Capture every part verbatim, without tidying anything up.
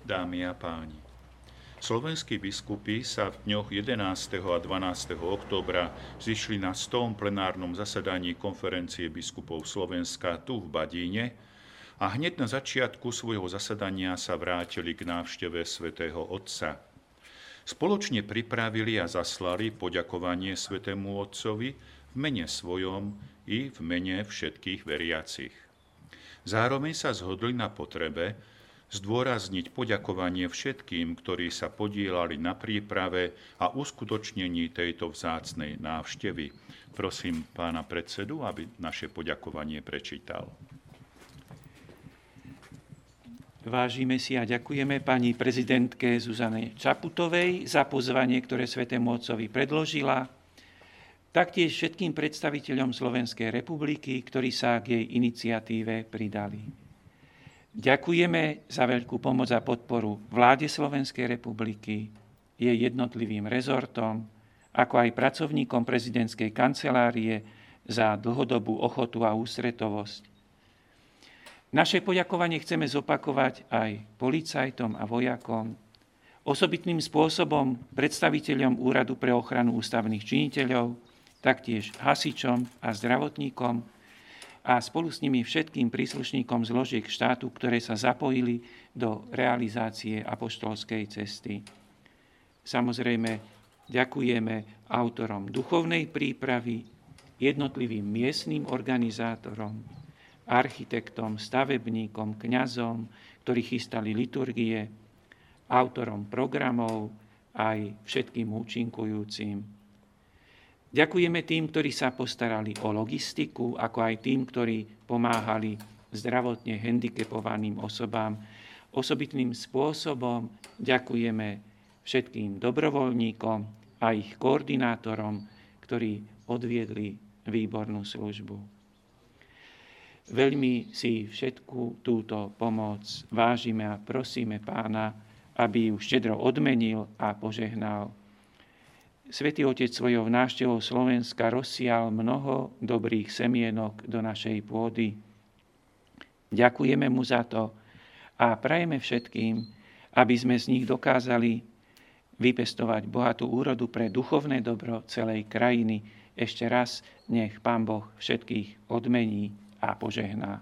Dámy a páni, slovenskí biskupy sa v dňoch jedenásteho a dvanásteho októbra zišli na stom plenárnom zasadaní konferencie biskupov Slovenska tu v Badíne a hneď na začiatku svojho zasadania sa vrátili k návšteve svätého Otca. Spoločne pripravili a zaslali poďakovanie svätému Otcovi v mene svojom i v mene všetkých veriacich. Zároveň sa zhodli na potrebe zdôrazniť poďakovanie všetkým, ktorí sa podieľali na príprave a uskutočnení tejto vzácnej návštevy. Prosím pána predsedu, aby naše poďakovanie prečítal. Vážime si a ďakujeme pani prezidentke Zuzane Čaputovej za pozvanie, ktoré svätému Otcovi predložila, taktiež všetkým predstaviteľom Slovenskej republiky, ktorí sa k jej iniciatíve pridali. Ďakujeme za veľkú pomoc a podporu vláde Slovenskej republiky, jej jednotlivým rezortom, ako aj pracovníkom prezidentskej kancelárie za dlhodobú ochotu a ústretovosť. Naše poďakovanie chceme zopakovať aj policajtom a vojakom, osobitným spôsobom predstaviteľom Úradu pre ochranu ústavných činiteľov, taktiež hasičom a zdravotníkom, a spolu s nimi všetkým príslušníkom zložiek štátu, ktoré sa zapojili do realizácie apoštolskej cesty. Samozrejme, ďakujeme autorom duchovnej prípravy, jednotlivým miestnym organizátorom, architektom, stavebníkom, kňazom, ktorí chystali liturgie, autorom programov, aj všetkým účinkujúcim. Ďakujeme tým, ktorí sa postarali o logistiku, ako aj tým, ktorí pomáhali zdravotne handicapovaným osobám. Osobitným spôsobom ďakujeme všetkým dobrovoľníkom a ich koordinátorom, ktorí odviedli výbornú službu. Veľmi si všetku túto pomoc vážime a prosíme Pána, aby ju štedro odmenil a požehnal. Svätý Otec svojou návštevou Slovenska rozsial mnoho dobrých semienok do našej pôdy. Ďakujeme mu za to a prajeme všetkým, aby sme z nich dokázali vypestovať bohatú úrodu pre duchovné dobro celej krajiny. Ešte raz nech Pán Boh všetkých odmení a požehná.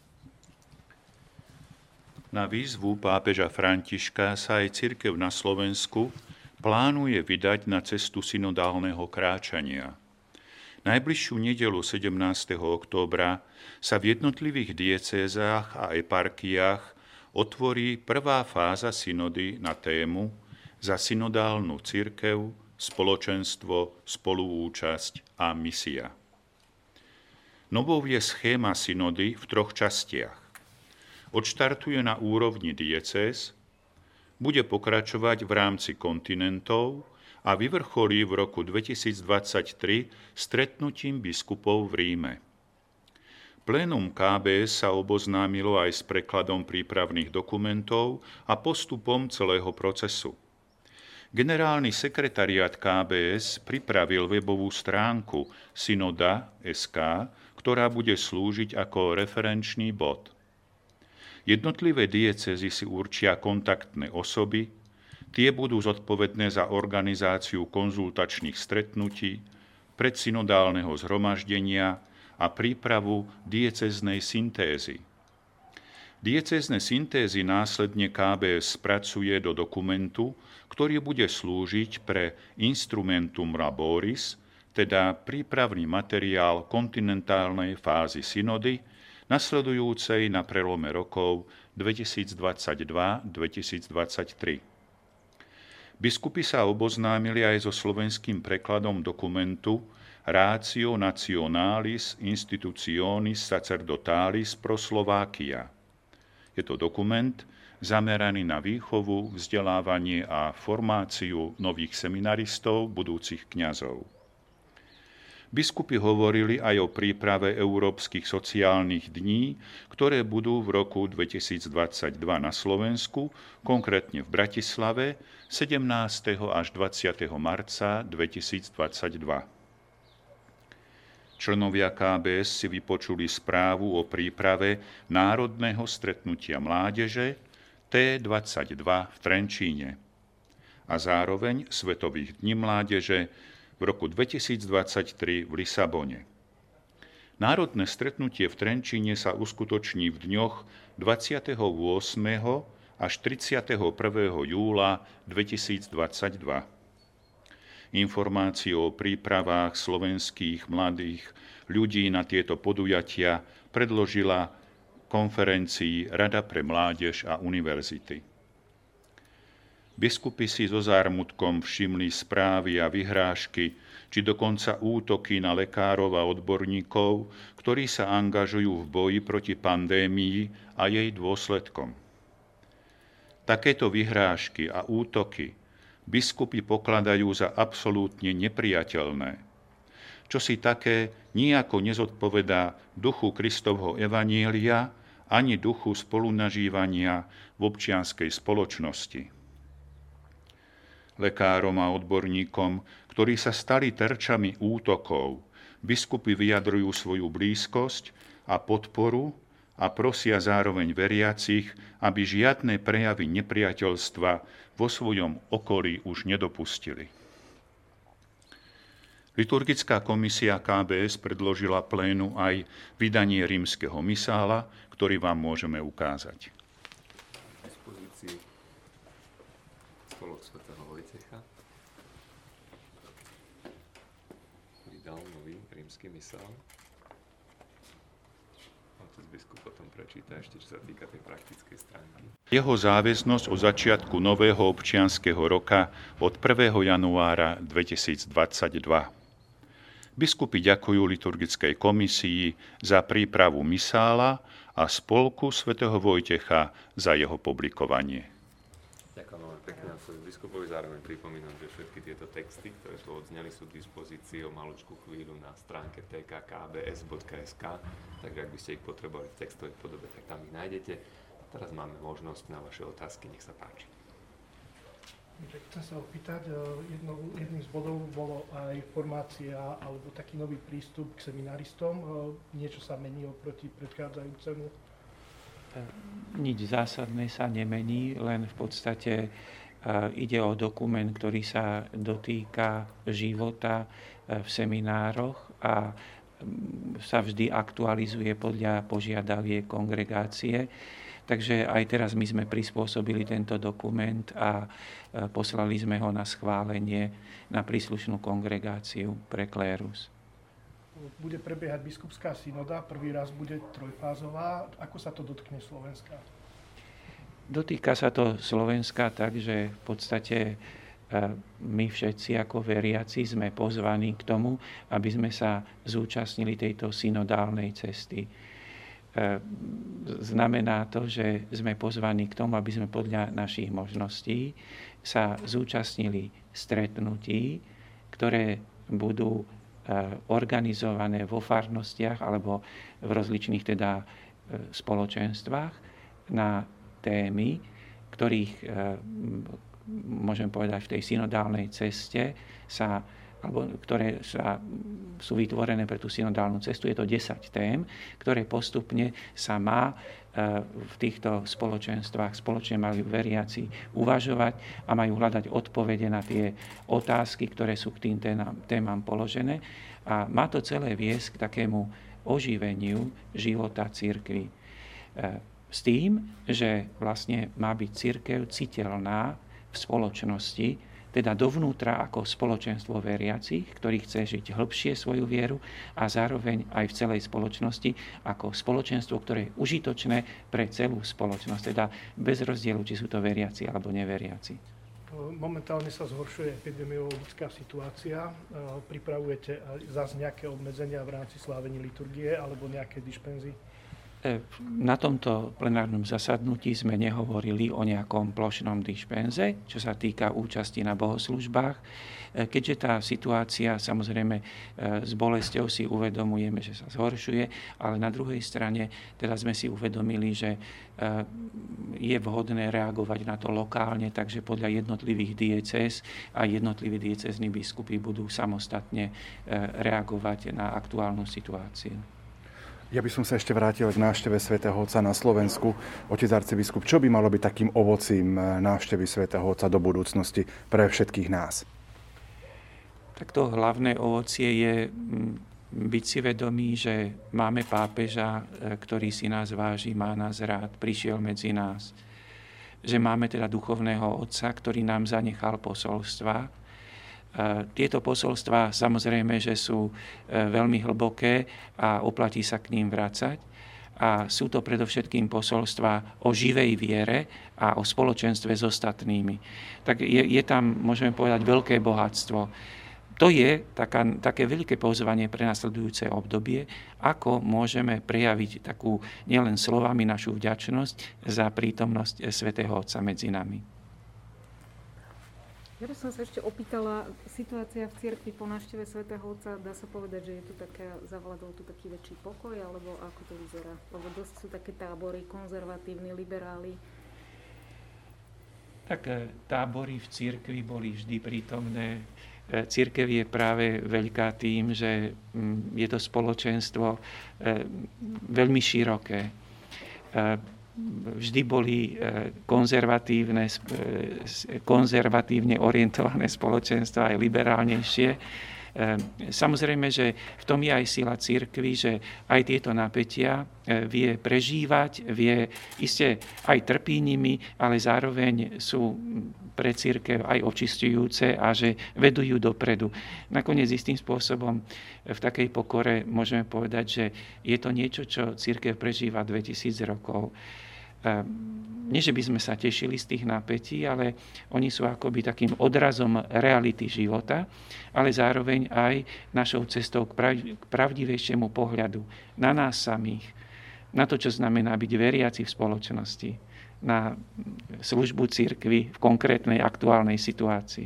Na výzvu pápeža Františka sa aj cirkev na Slovensku plánuje vydať na cestu synodálneho kráčania. Najbližšiu nedeľu sedemnásteho októbra sa v jednotlivých diecézách a eparchiách otvorí prvá fáza synody na tému Za synodálnu cirkev, spoločenstvo, spoluúčasť a misia. Novou je schéma synody v troch častiach. Odštartuje na úrovni diecéz, bude pokračovať v rámci kontinentov a vyvrcholí v roku dvetisícdvadsaťtri stretnutím biskupov v Ríme. Plénum ká bé es sa oboznámilo aj s prekladom prípravných dokumentov a postupom celého procesu. Generálny sekretariát ká bé es pripravil webovú stránku synoda bodka es ká, ktorá bude slúžiť ako referenčný bod. Jednotlivé diecézy si určia kontaktné osoby, tie budú zodpovedné za organizáciu konzultačných stretnutí, predsynodálneho zhromaždenia a prípravu diecéznej syntézy. Diecézne syntézy následne ká bé es spracuje do dokumentu, ktorý bude slúžiť pre instrumentum laboris, teda prípravný materiál kontinentálnej fázy synody, nasledujúcej na prelome rokov dvetisícdvadsaťdva dvetisícdvadsaťtri. Biskupy sa oboznámili aj so slovenským prekladom dokumentu Ratio Nationalis Institutionis Sacerdotalis pro Slovakia. Je to dokument zameraný na výchovu, vzdelávanie a formáciu nových seminaristov, budúcich kňazov. Biskupy hovorili aj o príprave európskych sociálnych dní, ktoré budú v roku dvetisícdvadsaťdva na Slovensku, konkrétne v Bratislave, sedemnásteho až dvadsiateho marca dvetisícdvadsaťdva. Členovia ká bé es si vypočuli správu o príprave národného stretnutia mládeže, té dvadsaťdva v Trenčíne a zároveň Svetových dní mládeže v roku dvetisícdvadsaťtri v Lisabone. Národné stretnutie v Trenčíne sa uskutoční v dňoch dvadsiateho ôsmeho až tridsiateho prvého júla dvetisícdvadsaťdva. Informáciu o prípravách slovenských mladých ľudí na tieto podujatia predložila konferencii Rada pre mládež a univerzity. Biskupy si so zármutkom všimli správy a vyhrážky, či dokonca útoky na lekárov a odborníkov, ktorí sa angažujú v boji proti pandémii a jej dôsledkom. Takéto vyhrážky a útoky biskupy pokladajú za absolútne neprijateľné, čo si také nijako nezodpovedá duchu Kristovho evanília ani duchu spolunažívania v občianskej spoločnosti. Lekárom a odborníkom, ktorí sa stali terčami útokov, biskupy vyjadrujú svoju blízkosť a podporu a prosia zároveň veriacich, aby žiadne prejavy nepriateľstva vo svojom okolí už nedopustili. Liturgická komisia ká bé es predložila plénu aj vydanie rímskeho misála, ktorý vám môžeme ukázať. V dispozícii spolok svätého Vojtecha vydal nový rímsky misál. Otec biskup potom prečíta ešte, čo sa týka tej praktickej stránky. Jeho záväznosť od začiatku nového občianskeho roka od prvého januára dvetisícdvadsaťdva. Biskupy ďakujú liturgickej komisii za prípravu misála a spolku svätého Vojtecha za jeho publikovanie. Ďakujem veľmi pekne a svojim biskupovi. Zároveň pripomínam, že všetky tieto texty, ktoré tu odzneli, sú k dispozícii o maločku chvíľu na stránke té ká ká bé es bodka es ká, takže ak by ste ich potrebovali v textovej podobe, tak tam ich nájdete. Teraz máme možnosť na vaše otázky, nech sa páči. Chcem sa opýtať, jedno, jedným z bodov bolo aj formácia alebo taký nový prístup k seminaristom. Niečo sa mení oproti predchádzajúcemu? Nič zásadné sa nemení, len v podstate ide o dokument, ktorý sa dotýka života v seminároch a sa vždy aktualizuje podľa požiadaviek kongregácie. Takže aj teraz my sme prispôsobili tento dokument a poslali sme ho na schválenie na príslušnú kongregáciu pre klérus. Bude prebiehať biskupská synoda, prvý raz bude trojfázová. Ako sa to dotkne Slovenska? Dotýka sa to Slovenska tak, že v podstate my všetci ako veriaci sme pozvaní k tomu, aby sme sa zúčastnili tejto synodálnej cesty. Znamená to, že sme pozvaní k tomu, aby sme podľa našich možností sa zúčastnili stretnutí, ktoré budú organizované vo farnostiach alebo v rozličných teda spoločenstvách na témy, ktorých, môžem povedať, v tej synodálnej ceste sa alebo ktoré sa, sú vytvorené pre tú synodálnu cestu. Je to desať tém, ktoré postupne sa má v týchto spoločenstvách spoločne majú veriaci uvažovať a majú hľadať odpovede na tie otázky, ktoré sú k tým témam položené. A má to celé viesť k takému oživeniu života cirkvi. S tým, že vlastne má byť cirkev citeľná v spoločnosti, teda dovnútra ako spoločenstvo veriacich, ktorý chce žiť hĺbšie svoju vieru a zároveň aj v celej spoločnosti ako spoločenstvo, ktoré je užitočné pre celú spoločnosť, teda bez rozdielu, či sú to veriaci alebo neveriaci. Momentálne sa zhoršuje epidemiologická situácia. Pripravujete zase nejaké obmedzenia v rámci slávení liturgie alebo nejaké dišpenzy? Na tomto plenárnom zasadnutí sme nehovorili o nejakom plošnom dišpenze, čo sa týka účasti na bohoslužbách. Keďže tá situácia, samozrejme, s bolesťou si uvedomujeme, že sa zhoršuje, ale na druhej strane teda sme si uvedomili, že je vhodné reagovať na to lokálne, takže podľa jednotlivých diecéz a jednotliví diecézni biskupy budú samostatne reagovať na aktuálnu situáciu. Ja by som sa ešte vrátil k návšteve svätého Otca na Slovensku. Otec arcibiskup, čo by malo byť takým ovocím návštevy svätého Otca do budúcnosti pre všetkých nás? Tak to hlavné ovocie je byť si vedomí, že máme pápeža, ktorý si nás váži, má nás rád, prišiel medzi nás. Že máme teda duchovného otca, ktorý nám zanechal posolstva. Tieto posolstvá samozrejme, že sú veľmi hlboké a oplatí sa k ním vracať. A sú to predovšetkým posolstvá o živej viere a o spoločenstve s ostatnými. Tak je, je tam, môžeme povedať, veľké bohatstvo. To je taká, také veľké pozvanie pre nasledujúce obdobie, ako môžeme prejaviť takú nielen slovami našu vďačnosť za prítomnosť svätého Otca medzi nami. Ja by som sa ešte opýtala, situácia v cirkvi po návšteve svätého Otca, dá sa povedať, že je tu taká, zavládol tu taký väčší pokoj, alebo ako to vyzerá? Lebo dosť sú také tábory, konzervatívni, liberáli. Tak tábory v cirkvi boli vždy prítomné. Cirkev je práve veľká tým, že je to spoločenstvo veľmi široké. Vždy boli konzervatívne, konzervatívne orientované spoločenstva, aj liberálnejšie. Samozrejme, že v tom je aj sila cirkvi, že aj tieto napätia vie prežívať, vie iste aj trpí nimi, ale zároveň sú pre cirkev aj očisťujúce a že vedú ju dopredu. Nakoniec istým spôsobom v takej pokore môžeme povedať, že je to niečo, čo cirkev prežíva dvetisíc rokov. Nie, že by sme sa tešili z tých napätí, ale oni sú akoby takým odrazom reality života, ale zároveň aj našou cestou k pravdivejšiemu pohľadu na nás samých, na to, čo znamená byť veriaci v spoločnosti, na službu cirkvi v konkrétnej aktuálnej situácii.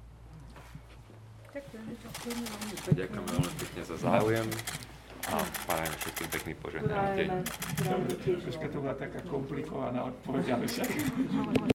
Ďakujem veľmi pekne za záujem a prajem všetkým pekný požehnaný deň. Troška to bola taká komplikovaná odpoveď, ale však...